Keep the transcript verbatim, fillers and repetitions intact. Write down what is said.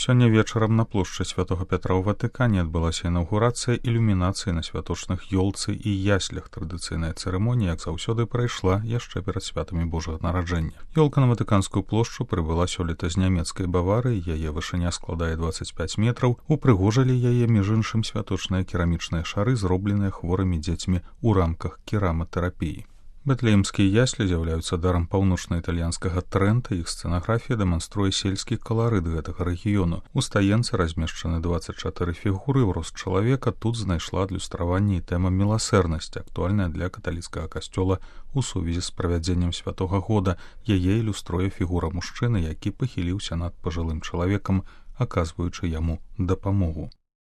Сёння вечарам на плошчы Святога Пятра ў Ватыкане адбылася інаўгурацыя ілюмінацыі на святочных ёлцы і яслях. Традыцыйная цырымонія, як заўсёды, прайшла яшчэ перад святамі Божага нараджэння. Ёлка на Ватыканскую плошчу прыбыла сёлета з нямецкай Баварыі, яе вышыня складае дваццаць пяць метраў. Упрыгожылі яе, між іншым, святочныя керамічныя шары, зробленыя хворымі дзецьмі ў рамках кераматэрапіі. Бэтлеемскія яслі з'яўляюцца дарам паўночна-італьянскага Трэнта, іх сцэнаграфія дэманструе сельскі каларыт гэтага рэгіёну. У стаенцы размешчаны дваццаць чатыры фігуры ў рост чалавека. Тут знайшла адлюстраванне і тэма міласэрнасці, актуальная для каталіцкага касцёла у сувязі з правядзеннем святога года. Яе ілюструе фігура мужчыны, які пахіліўся над пажылым чалавекам, аказваючы яму дапамогу.